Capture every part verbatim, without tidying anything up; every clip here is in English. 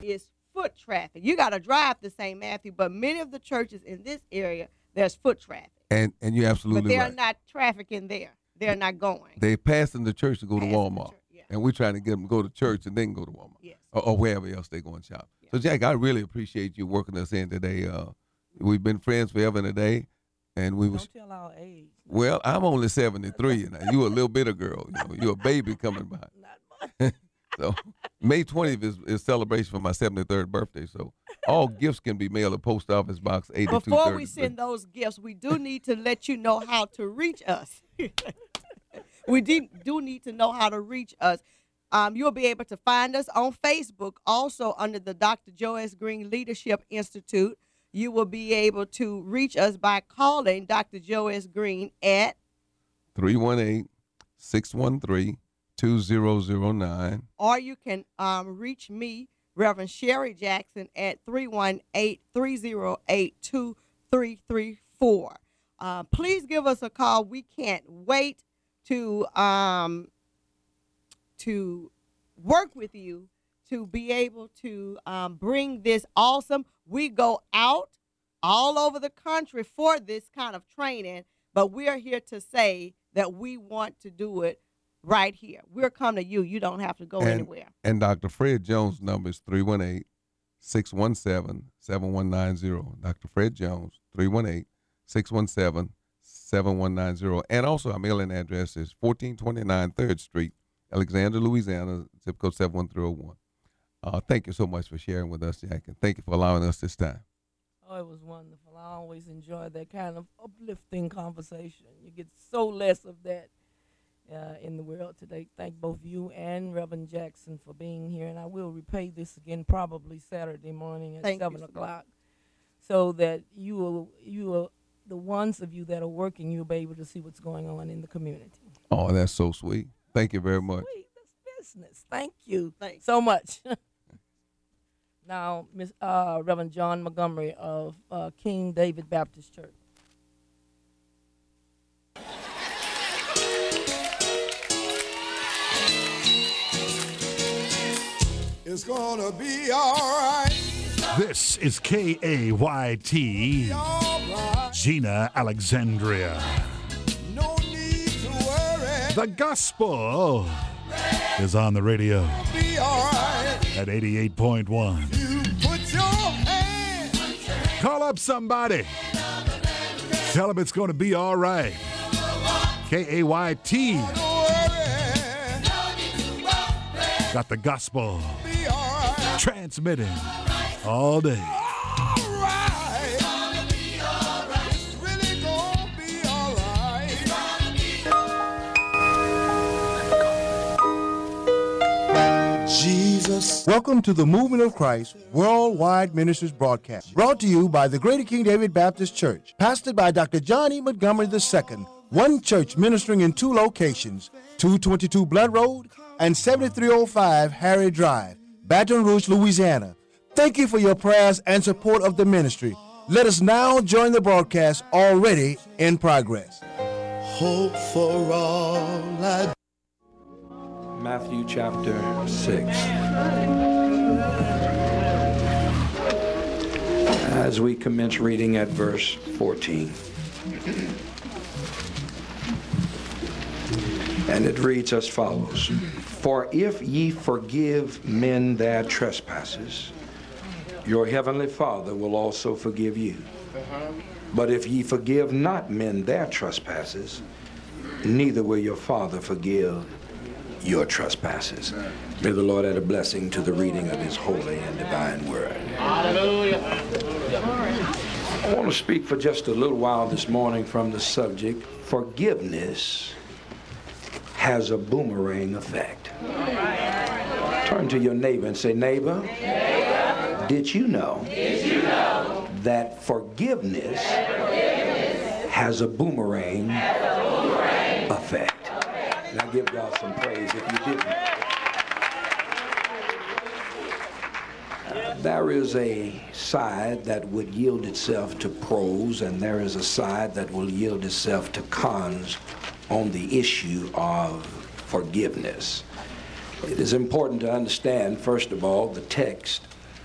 is foot traffic. You got to drive to Saint Matthew, but many of the churches in this area, there's foot traffic. And and you're absolutely right. But they're right. not trafficking there. They're not going. They passing the church to go Passing to Walmart. church, yeah. And we're trying to get them to go to church and then go to Walmart. Yes. Or, or wherever else they go and shop. Yeah. So, Jack, I really appreciate you working us in today. Uh, we've been friends forever and a day. And we was, Don't tell our age. well, I'm only seventy-three. And you a little bit of girl. You know, you're a baby coming by. Not much. So May twentieth is, is celebration for my seventy-third birthday. So all gifts can be mailed at Post Office Box eighty-two thirty. Before we send those gifts, we do need to let you know how to reach us. We do, do need to know how to reach us. Um, you'll be able to find us on Facebook, also under the Doctor Joe S. Green Leadership Institute. You will be able to reach us by calling Doctor Joe S. Green at three one eight, six one three, two zero zero nine. Or you can um, reach me, Reverend Sherry Jackson, at three one eight, three zero eight, two three three four. Uh, please give us a call. We can't wait to um, to work with you to be able to um, bring this awesome. We go out all over the country for this kind of training, but we are here to say that we want to do it right here. We're coming to you. You don't have to go and, anywhere. And Doctor Fred Jones' number is three one eight, six one seven, seven one nine zero. Doctor Fred Jones, three one eight, six one seven, seven one nine zero. And also our mailing address is fourteen twenty-nine third Street, Alexander, Louisiana, zip code seven one three zero one. Uh, thank you so much for sharing with us, Jack, and thank you for allowing us this time. Oh, it was wonderful. I always enjoy that kind of uplifting conversation. You get so less of that uh, in the world today. Thank both you and Reverend Jackson for being here, and I will repay this again probably Saturday morning at Thank seven you, o'clock, so that you will, you will, the ones of you that are working, you'll be able to see what's going on in the community. Oh, that's so sweet. Thank you very much. Sweet. That's business. Thank you Thanks. so much. Now, Miss uh, Reverend John Montgomery of uh, King David Baptist Church. It's gonna be all right. This is K A Y T, Right. Gina Alexandria. No need to worry. The gospel is on the radio Be all right. at eighty-eight point one. You put your hand. Call up somebody. Tell them it's going to be all right. K A Y T Don't worry. got the gospel Be all right. transmitting all day. All right. It's really gonna be all right. Jesus. Welcome to the Movement of Christ Worldwide Ministries broadcast, brought to you by the Greater King David Baptist Church, pastored by Doctor John E. Montgomery the Second, one church ministering in two locations, two twenty-two Blood Road and seventy-three oh five Harry Drive, Baton Rouge, Louisiana. Thank you for your prayers and support of the ministry. Let us now join the broadcast already in progress. Hope for all I Matthew chapter six. As we commence reading at verse fourteen. And it reads as follows. For if ye forgive men their trespasses, your heavenly Father will also forgive you. But if ye forgive not men their trespasses, neither will your Father forgive your trespasses. May the Lord add a blessing to the reading of his holy and divine word. Hallelujah. I want to speak for just a little while this morning from the subject, forgiveness has a boomerang effect. Turn to your neighbor and say, neighbor, neighbor did you know, did you know that forgiveness, that forgiveness has a boomerang, has a boomerang effect? And I give God some praise if you didn't. Uh, there is a side that would yield itself to pros, and there is a side that will yield itself to cons on the issue of forgiveness. It is important to understand, first of all, the text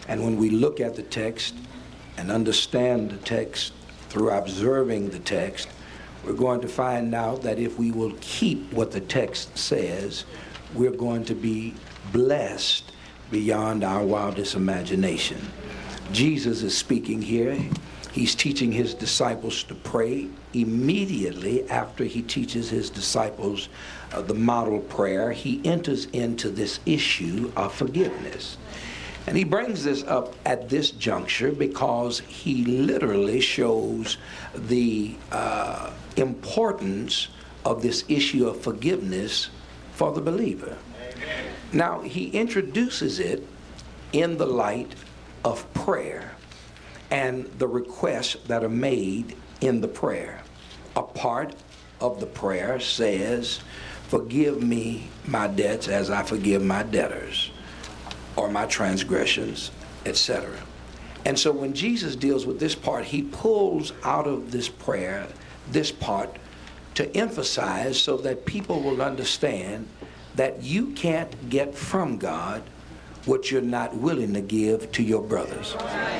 And when we look at the text and understand the text through observing the text, we're going to find out that if we will keep what the text says, we're going to be blessed beyond our wildest imagination. Jesus is speaking here. He's teaching his disciples to pray. Immediately after he teaches his disciples uh, the model prayer, he enters into this issue of forgiveness. And he brings this up at this juncture because he literally shows the uh, importance of this issue of forgiveness for the believer. Amen. Now, he introduces it in the light of prayer and the requests that are made in the prayer. A part of the prayer says, "Forgive me my debts as I forgive my debtors," or my transgressions, et cetera. And so when Jesus deals with this part, he pulls out of this prayer this part to emphasize so that people will understand that you can't get from God what you're not willing to give to your brothers.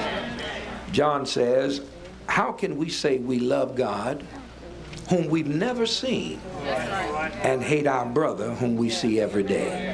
John says, how can we say we love God whom we've never seen and hate our brother whom we see every day?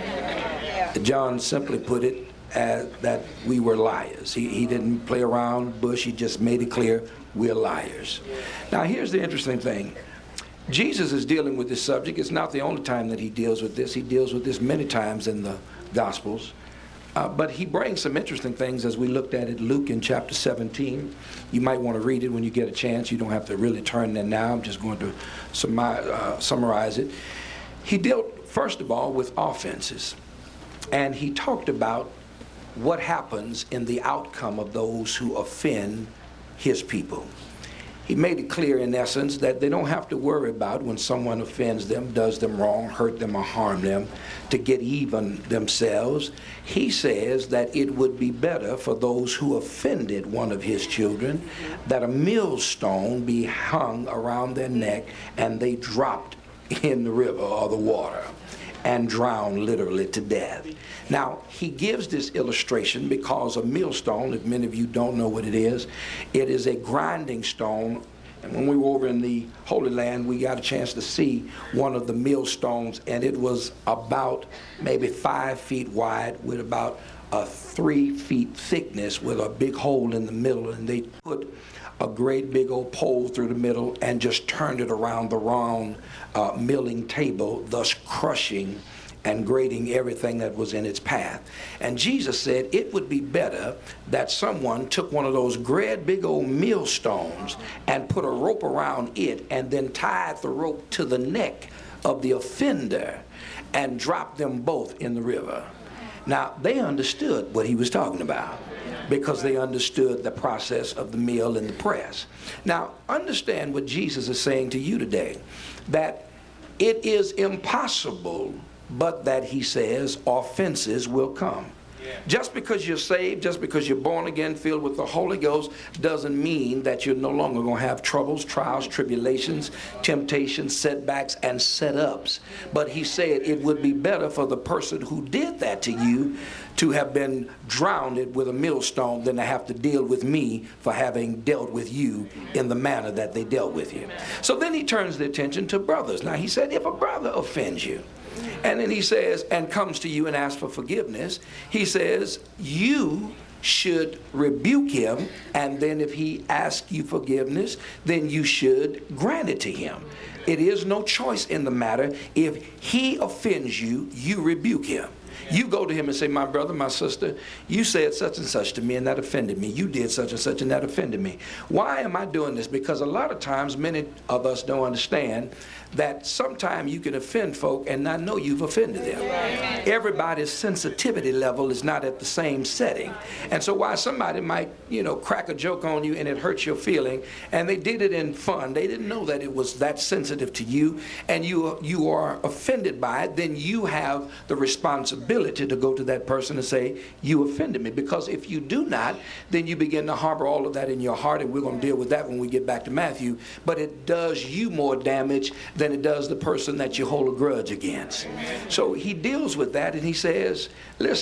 John simply put it as that we were liars. He, he didn't play around the bush. He just made it clear we're liars. Now, here's the interesting thing. Jesus is dealing with this subject. It's not the only time that he deals with this. He deals with this many times in the Gospels. Uh, but he brings some interesting things as we looked at it. Luke in chapter seventeen. You might want to read it when you get a chance. You don't have to really turn there now. I'm just going to summi- uh, summarize it. He dealt, first of all, with offenses. And he talked about what happens in the outcome of those who offend his people. He made it clear, in essence, that they don't have to worry about when someone offends them, does them wrong, hurt them, or harm them, to get even themselves. He says that it would be better for those who offended one of his children that a millstone be hung around their neck and they dropped in the river or the water and drowned literally to death. Now, he gives this illustration because a millstone, if many of you don't know what it is, it is a grinding stone. And when we were over in the Holy Land, we got a chance to see one of the millstones, and it was about maybe five feet wide with about a three feet thickness with a big hole in the middle, and they put a great big old pole through the middle and just turned it around the round uh, milling table, thus crushing and grating everything that was in its path. And Jesus said it would be better that someone took one of those great big old millstones and put a rope around it and then tied the rope to the neck of the offender and dropped them both in the river. Now, they understood what he was talking about because they understood the process of the mill and the press. Now, understand what Jesus is saying to you today, that it is impossible but that, he says, offenses will come. Yeah. Just because you're saved, just because you're born again, filled with the Holy Ghost, doesn't mean that you're no longer going to have troubles, trials, tribulations, temptations, setbacks, and setups. But he said it would be better for the person who did that to you to have been drowned with a millstone than to have to deal with me for having dealt with you in the manner that they dealt with you. So then he turns the attention to brothers. Now, he said, if a brother offends you, and then he says, and comes to you and asks for forgiveness, he says, you should rebuke him, and then if he asks you forgiveness, then you should grant it to him. It is no choice in the matter. If he offends you, you rebuke him. You go to him and say, my brother, my sister, you said such and such to me and that offended me. You did such and such and that offended me. Why am I doing this? Because a lot of times many of us don't understand that sometimes you can offend folk and not know you've offended them. Everybody's sensitivity level is not at the same setting. And so while somebody might, you know, crack a joke on you and it hurts your feeling, and they did it in fun, they didn't know that it was that sensitive to you, and you, you are offended by it, then you have the responsibility to go to that person and say, you offended me. Because if you do not, then you begin to harbor all of that in your heart, and we're going to deal with that when we get back to Matthew. But it does you more damage than it does the person that you hold a grudge against. So he deals with that, and he says, listen,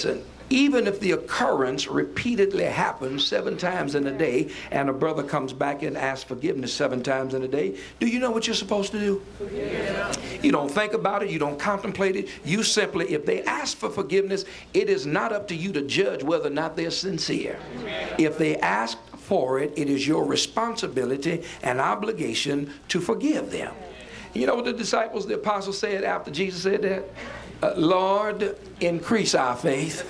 Even if the occurrence repeatedly happens seven times in a day, and a brother comes back and asks forgiveness seven times in a day, do you know what you're supposed to do? Yeah. You don't think about it. You don't contemplate it. You simply, if they ask for forgiveness, it is not up to you to judge whether or not they're sincere. If they ask for it, it is your responsibility and obligation to forgive them. You know what the disciples, the apostles said after Jesus said that? Uh, Lord, increase our faith.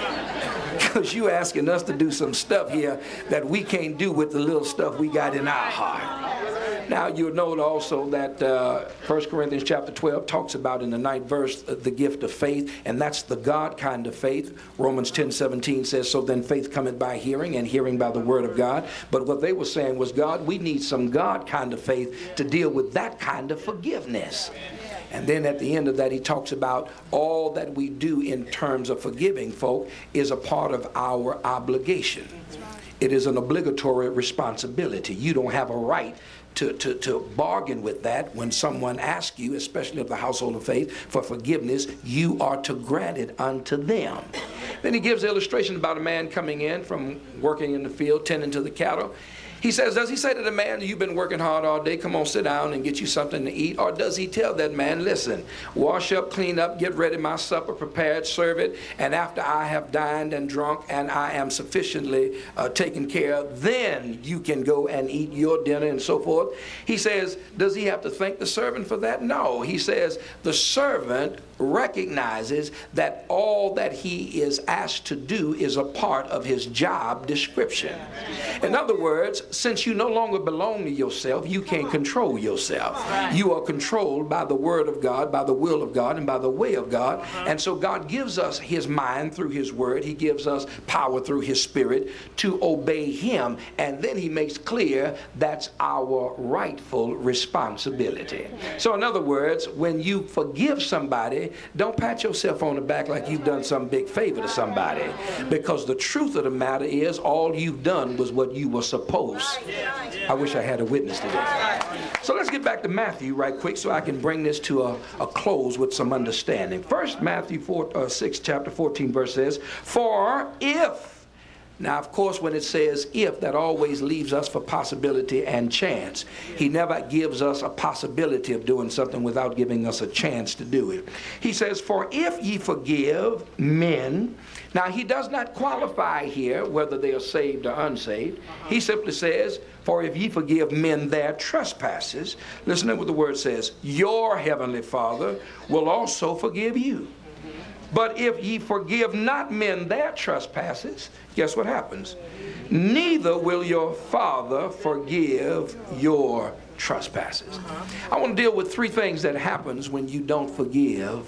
Because you asking us to do some stuff here that we can't do with the little stuff we got in our heart. Now, you'll note also that uh, First Corinthians chapter twelve talks about in the ninth verse uh, the gift of faith, and that's the God kind of faith. Romans ten seventeen says, so then faith cometh by hearing, and hearing by the word of God. But what they were saying was, God, we need some God kind of faith to deal with that kind of forgiveness. And then at the end of that, he talks about all that we do in terms of forgiving folk is a part of our obligation. It is an obligatory responsibility. You don't have a right to, to, to bargain with that. When someone asks you, especially of the household of faith, for forgiveness, you are to grant it unto them. Then he gives the illustration about a man coming in from working in the field, tending to the cattle. He says, does he say to the man, you've been working hard all day, come on, sit down and get you something to eat? Or does he tell that man, listen, wash up, clean up, get ready my supper, prepared, serve it, and after I have dined and drunk and I am sufficiently uh, taken care of, then you can go and eat your dinner and so forth? He says, does he have to thank the servant for that? No. He says the servant recognizes that all that he is asked to do is a part of his job description. In other words, since you no longer belong to yourself, you can't control yourself. You are controlled by the word of God, by the will of God, and by the way of God. And so God gives us his mind through his word. He gives us power through his spirit to obey him. And then he makes clear that's our rightful responsibility. So in other words, when you forgive somebody, don't pat yourself on the back like you've done some big favor to somebody, because the truth of the matter is all you've done was what you were supposed. I wish I had a witness today. So let's get back to Matthew right quick so I can bring this to a, a close with some understanding. First, Matthew four, uh, six, chapter fourteen verse says, for if. Now, of course, when it says if, that always leaves us for possibility and chance. He never gives us a possibility of doing something without giving us a chance to do it. He says, for if ye forgive men. Now, he does not qualify here whether they are saved or unsaved. He simply says, for if ye forgive men their trespasses. Listen to what the word says. Your heavenly Father will also forgive you. But if ye forgive not men their trespasses, guess what happens? Neither will your Father forgive your trespasses. I want to deal with three things that happens when you don't forgive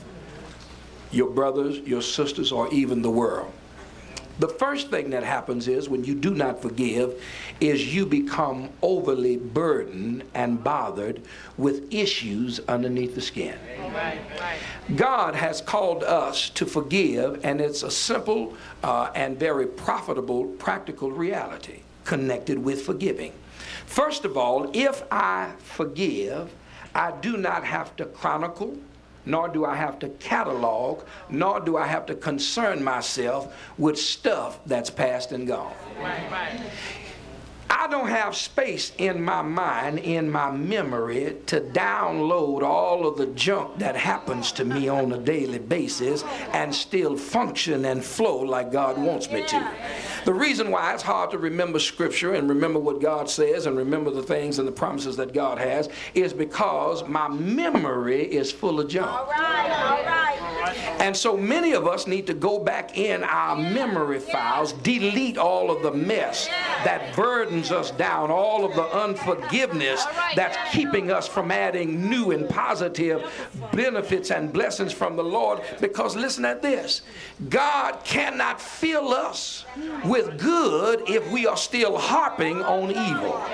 your brothers, your sisters, or even the world. The first thing that happens is when you do not forgive is you become overly burdened and bothered with issues underneath the skin. Right, right. God has called us to forgive, and it's a simple uh, and very profitable practical reality connected with forgiving. First of all, if I forgive, I do not have to chronicle, nor do I have to catalog, nor do I have to concern myself with stuff that's past and gone. Right, right. I don't have space in my mind, in my memory, to download all of the junk that happens to me on a daily basis and still function and flow like God wants me to. The reason why it's hard to remember Scripture and remember what God says and remember the things and the promises that God has is because my memory is full of junk. All right, all right. And so many of us need to go back in our memory files, delete all of the mess that burdens us down, all of the unforgiveness that's keeping us from adding new and positive benefits and blessings from the Lord. Because listen at this, God cannot fill us with good if we are still harping on evil.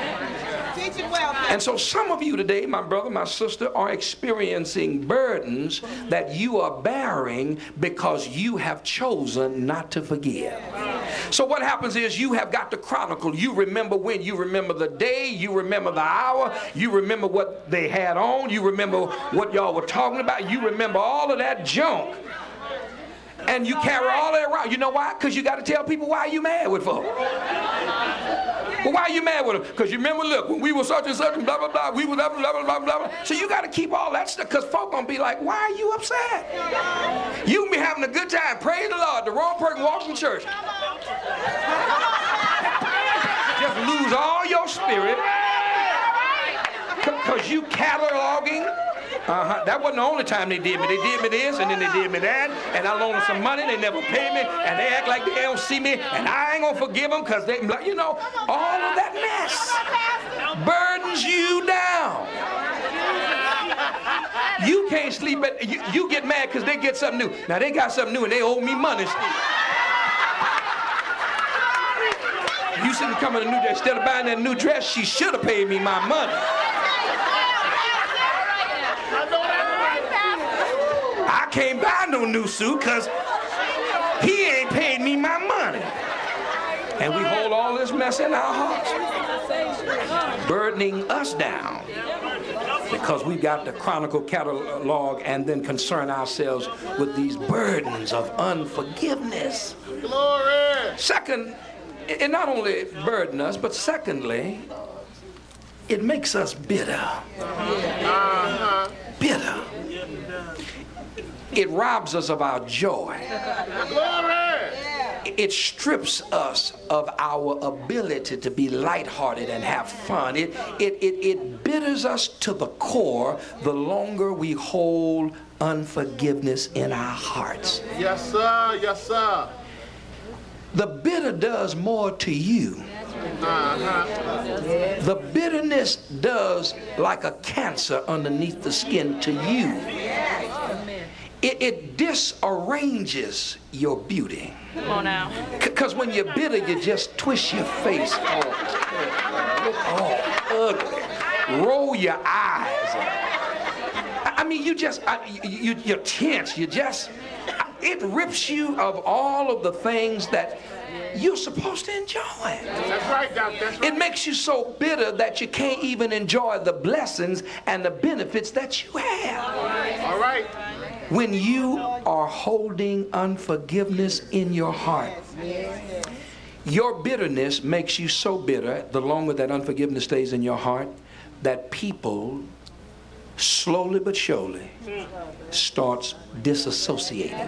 And so some of you today, my brother, my sister, are experiencing burdens that you are bearing because you have chosen not to forgive. So what happens is you have got to chronicle. You remember when, you remember the day, you remember the hour, you remember what they had on, you remember what y'all were talking about, you remember all of that junk. And you carry all that around. You know why? Because you got to tell people why you mad with folks. Well, why are you mad with them? Because you remember, look, when we were such and such and blah, blah, blah, we were blah, blah, blah, blah, blah, blah. So you got to keep all that stuff because folk going to be like, why are you upset? You can be having a good time. Praise the Lord. The wrong person walks in church. Just lose all your spirit because you cataloging. Uh-huh. That wasn't the only time they did me. They did me this, and then they did me that, and I loaned them some money, they never paid me, and they act like they don't see me, and I ain't gonna forgive them because they, you know, all of that mess burdens you down. You can't sleep at, you, you get mad because they get something new. Now they got something new and they owe me money still. You see them coming a new dress, instead of buying that new dress, she should have paid me my money. I can't buy no new suit because he ain't paid me my money. And we hold all this mess in our hearts, burdening us down because we got the Chronicle catalog and then concern ourselves with these burdens of unforgiveness. Glory. Second, it not only burden us, but secondly, it makes us bitter. Uh-huh. Bitter. It robs us of our joy. It strips us of our ability to be lighthearted and have fun. It, it, it, it bitters us to the core the longer we hold unforgiveness in our hearts. Yes, sir. Yes, sir. The bitter does more to you. Uh-huh. The bitterness does like a cancer underneath the skin to you. It, it disarranges your beauty. Come on now. Because when you're bitter, you just twist your face all, all ugly. Roll your eyes. I mean, you just, you, you're tense. You just, it rips you of all of the things that you're supposed to enjoy. That's right, Doc. That's right. It makes you so bitter that you can't even enjoy the blessings and the benefits that you have. All right. When you are holding unforgiveness in your heart, your bitterness makes you so bitter, the longer that unforgiveness stays in your heart, that people slowly but surely starts disassociating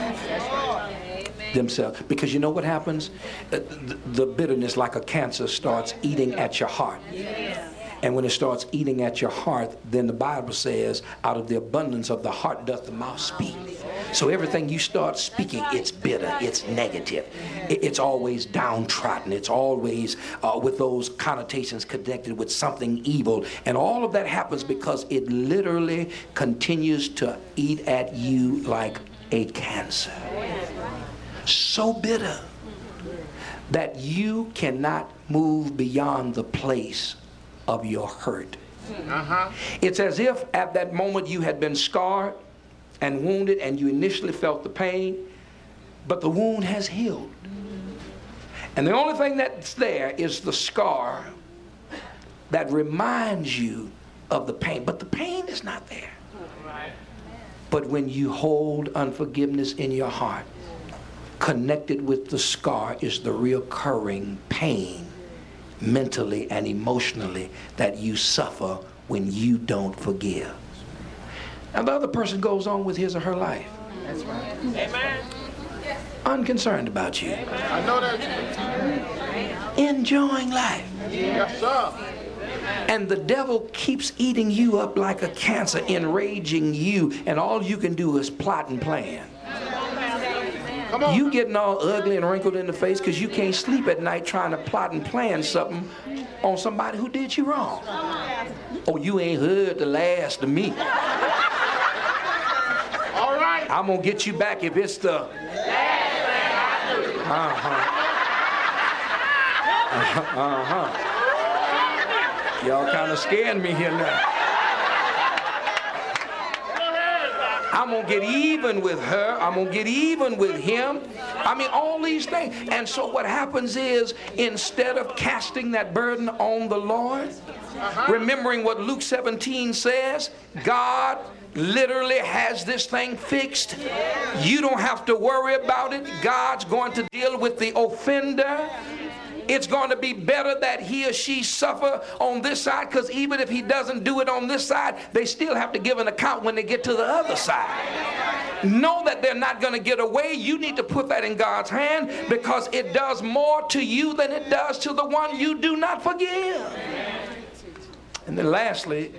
themselves. Because you know what happens? The, the bitterness, like a cancer, starts eating at your heart. And when it starts eating at your heart, then the Bible says, out of the abundance of the heart doth the mouth speak. So everything you start speaking, it's bitter, it's negative. It's always downtrodden. It's always uh, with those connotations connected with something evil. And all of that happens because it literally continues to eat at you like a cancer. So bitter that you cannot move beyond the place of your hurt. Uh-huh. It's as if at that moment you had been scarred and wounded and you initially felt the pain, but the wound has healed. And the only thing that's there is the scar that reminds you of the pain, but the pain is not there. But when you hold unforgiveness in your heart, connected with the scar is the recurring pain, mentally and emotionally, that you suffer when you don't forgive. And the other person goes on with his or her life. That's right. Amen. Unconcerned about you. I know that. Enjoying life. Yes, sir. And the devil keeps eating you up like a cancer, enraging you, and all you can do is plot and plan. Come on. You getting all ugly and wrinkled in the face because you can't sleep at night trying to plot and plan something on somebody who did you wrong. Oh, you ain't heard the last of me. All right. I'm gonna get you back if it's the uh-huh. Uh-huh. Uh-huh. Y'all kind of scared me here now. I'm going to get even with her. I'm going to get even with him. I mean, all these things. And so what happens is, instead of casting that burden on the Lord, uh-huh. remembering what Luke seventeen says, God literally has this thing fixed. You don't have to worry about it. God's going to deal with the offender. It's going to be better that he or she suffer on this side, because even if he doesn't do it on this side, they still have to give an account when they get to the other side. Know that they're not going to get away. You need to put that in God's hand, because it does more to you than it does to the one you do not forgive. And then lastly,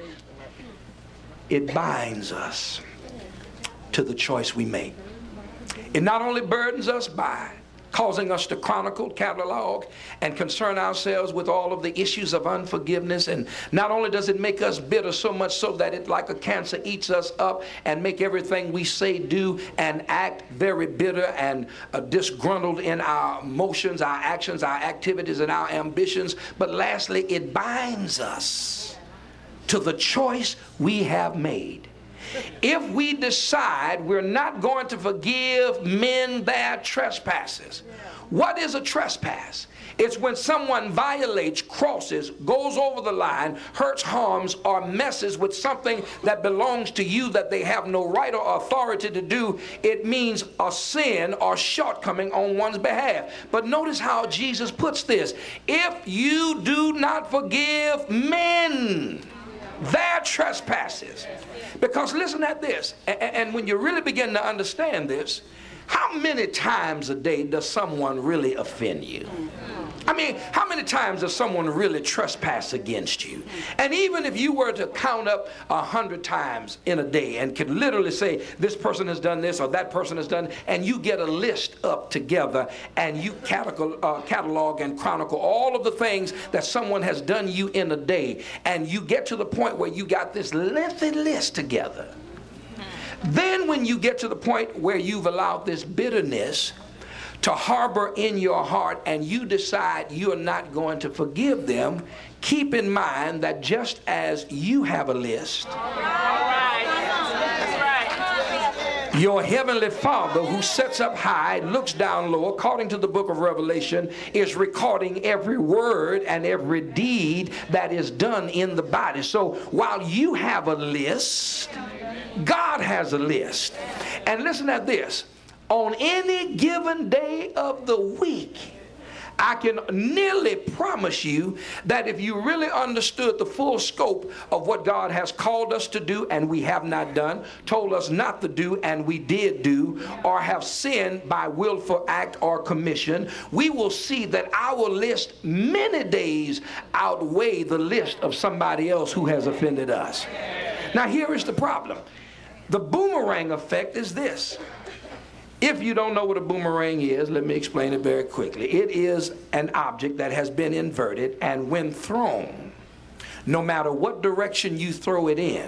it binds us to the choice we make. It not only burdens us by causing us to chronicle, catalog, and concern ourselves with all of the issues of unforgiveness. And not only does it make us bitter, so much so that it like a cancer eats us up and make everything we say, do, and act very bitter and uh, disgruntled in our emotions, our actions, our activities, and our ambitions. But lastly, it binds us to the choice we have made. If we decide we're not going to forgive men their trespasses. What is a trespass? It's when someone violates, crosses, goes over the line, hurts, harms, or messes with something that belongs to you that they have no right or authority to do. It means a sin or shortcoming on one's behalf. But notice how Jesus puts this. If you do not forgive men their trespasses. Because listen at this, and, and when you really begin to understand this, how many times a day does someone really offend you? I mean, how many times does someone really trespass against you? And even if you were to count up a hundred times in a day and could literally say, this person has done this or that person has done, and you get a list up together and you catalog, uh, catalog and chronicle all of the things that someone has done you in a day, and you get to the point where you got this lengthy list together. Then when you get to the point where you've allowed this bitterness to harbor in your heart and you decide you're not going to forgive them, keep in mind that just as you have a list, your heavenly Father, who sits up high, looks down low, according to the book of Revelation, is recording every word and every deed that is done in the body. So while you have a list, God has a list. And listen at this. On any given day of the week, I can nearly promise you that if you really understood the full scope of what God has called us to do and we have not done, told us not to do and we did do, or have sinned by willful act or commission, we will see that our list many days outweigh the list of somebody else who has offended us. Now here is the problem. The boomerang effect is this. If you don't know what a boomerang is, let me explain it very quickly. It is an object that has been inverted, and when thrown, no matter what direction you throw it in,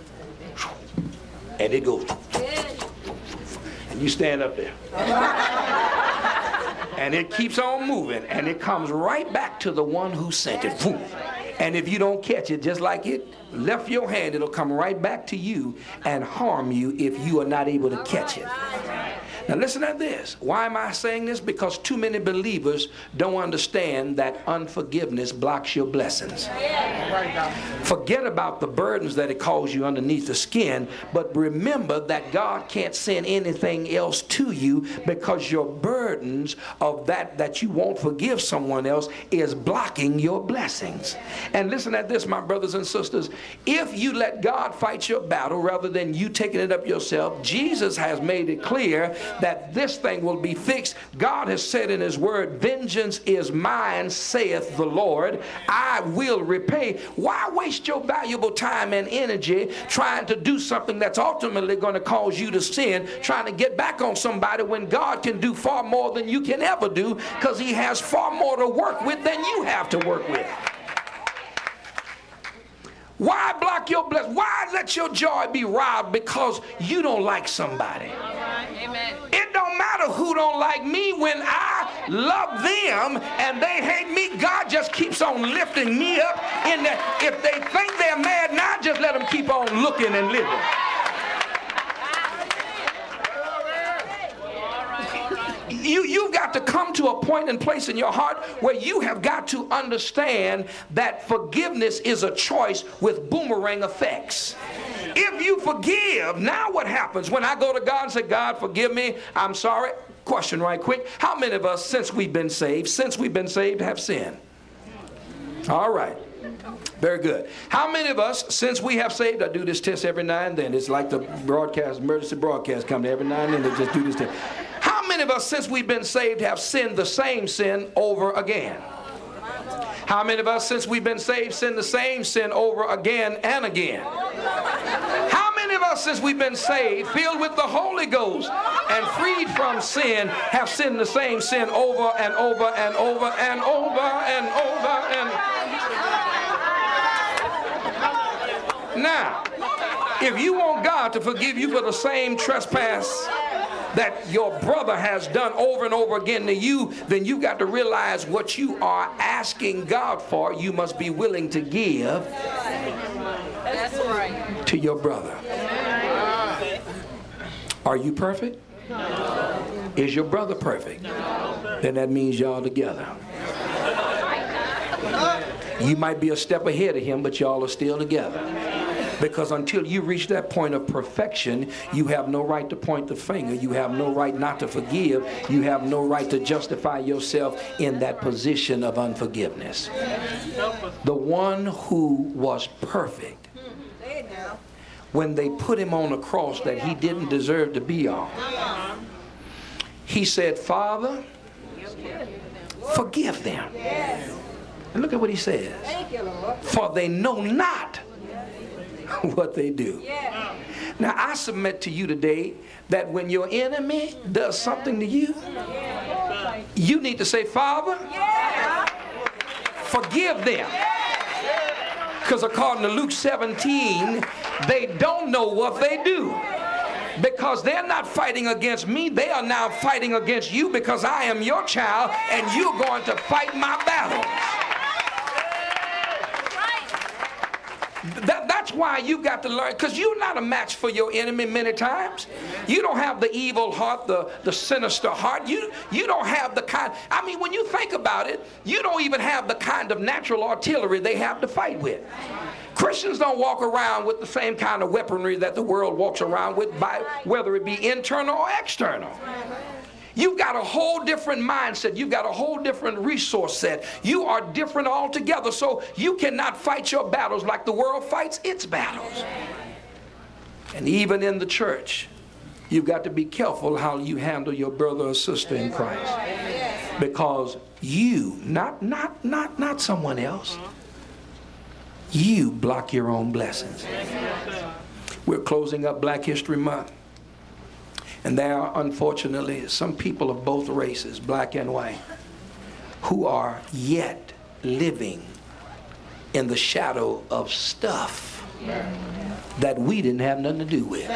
and it goes, and you stand up there. And it keeps on moving, and it comes right back to the one who sent it. And if you don't catch it, just like it left your hand, it'll come right back to you and harm you if you are not able to catch it. Now listen at this. Why am I saying this? Because too many believers don't understand that unforgiveness blocks your blessings. Forget about the burdens that it caused you underneath the skin, but remember that God can't send anything else to you, because your burdens of that that you won't forgive someone else is blocking your blessings. And listen at this, my brothers and sisters. If you let God fight your battle rather than you taking it up yourself, Jesus has made it clear that this thing will be fixed. God has said in his word, vengeance is mine, saith the Lord. I will repay. Why waste your valuable time and energy trying to do something that's ultimately going to cause you to sin, trying to get back on somebody when God can do far more than you can ever do, because he has far more to work with than you have to work with. Why block your blessing? Why let your joy be robbed because you don't like somebody? Amen. It don't matter who don't like me. When I love them and they hate me, God just keeps on lifting me up. In the, if they think they're mad now, just let them keep on looking and living. You, you've got to come to a point and place in your heart where you have got to understand that forgiveness is a choice with boomerang effects. If you forgive, now what happens when I go to God and say, God, forgive me, I'm sorry? Question right quick. How many of us, since we've been saved, since we've been saved, have sinned? All right. Very good. How many of us, since we have saved, I do this test every now and then. It's like the broadcast, emergency broadcast come every now and then. They just do this test. How many of us, since we've been saved, have sinned the same sin over again? How many of us, since we've been saved, sin the same sin over again and again? How many of us, since we've been saved, filled with the Holy Ghost and freed from sin, have sinned the same sin over and over and over and over and over and now, if you want God to forgive you for the same trespass that your brother has done over and over again to you, then you got to realize what you are asking God for, you must be willing to give That's right. to your brother. Are you perfect? No. Is your brother perfect? No. Then that means y'all together. You might be a step ahead of him, but y'all are still together. Because until you reach that point of perfection, you have no right to point the finger. You have no right not to forgive. You have no right to justify yourself in that position of unforgiveness. The one who was perfect, when they put him on a cross that he didn't deserve to be on, he said, Father, forgive them. And look at what he says. For they know not what they do. Yeah. Now I submit to you today that when your enemy does something to you, you need to say, Father, yeah. forgive them. Because according to Luke seventeen, they don't know what they do. Because they're not fighting against me, they are now fighting against you, because I am your child and you're going to fight my battles. That, that's why you got to learn, because you're not a match for your enemy many times. You don't have the evil heart, the, the sinister heart. You, you don't have the kind, I mean, when you think about it, you don't even have the kind of natural artillery they have to fight with. Christians don't walk around with the same kind of weaponry that the world walks around with, by, whether it be internal or external. You've got a whole different mindset. You've got a whole different resource set. You are different altogether. So you cannot fight your battles like the world fights its battles. And even in the church, you've got to be careful how you handle your brother or sister in Christ. Because you, not, not, not, not someone else, you block your own blessings. We're closing up Black History Month. And there are, unfortunately, some people of both races, black and white, who are yet living in the shadow of stuff that we didn't have nothing to do with.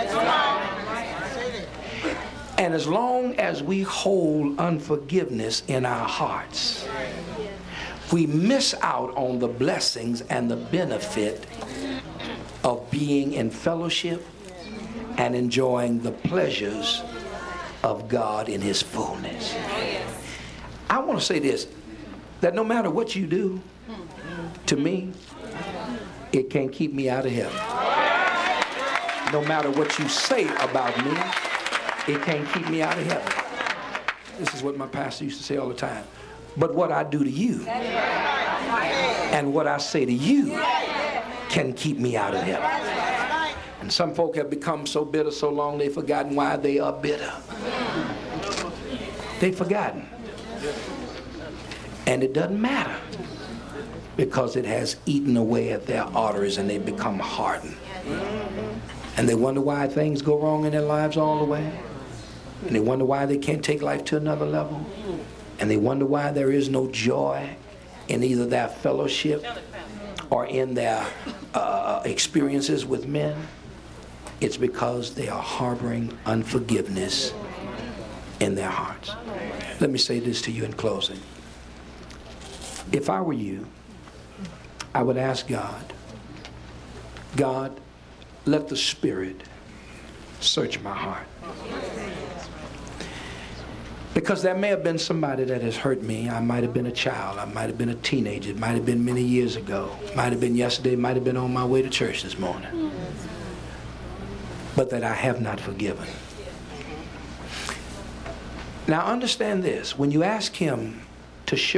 And as long as we hold unforgiveness in our hearts, we miss out on the blessings and the benefit of being in fellowship and enjoying the pleasures of God in His fullness. I want to say this, that no matter what you do to me, it can't keep me out of heaven. No matter what you say about me, it can't keep me out of heaven. This is what my pastor used to say all the time. But what I do to you and what I say to you can keep me out of heaven. And some folk have become so bitter so long they've forgotten why they are bitter. They've forgotten. And it doesn't matter, because it has eaten away at their arteries and they become hardened. And they wonder why things go wrong in their lives all the way. And they wonder why they can't take life to another level. And they wonder why there is no joy in either their fellowship or in their uh, experiences with men. It's because they are harboring unforgiveness in their hearts. Let me say this to you in closing. If I were you, I would ask God, God, let the Spirit search my heart. Because there may have been somebody that has hurt me. I might have been a child. I might have been a teenager. It might have been many years ago. Might have been yesterday. Might have been on my way to church this morning. but that I have not forgiven. Now understand this, when you ask him to show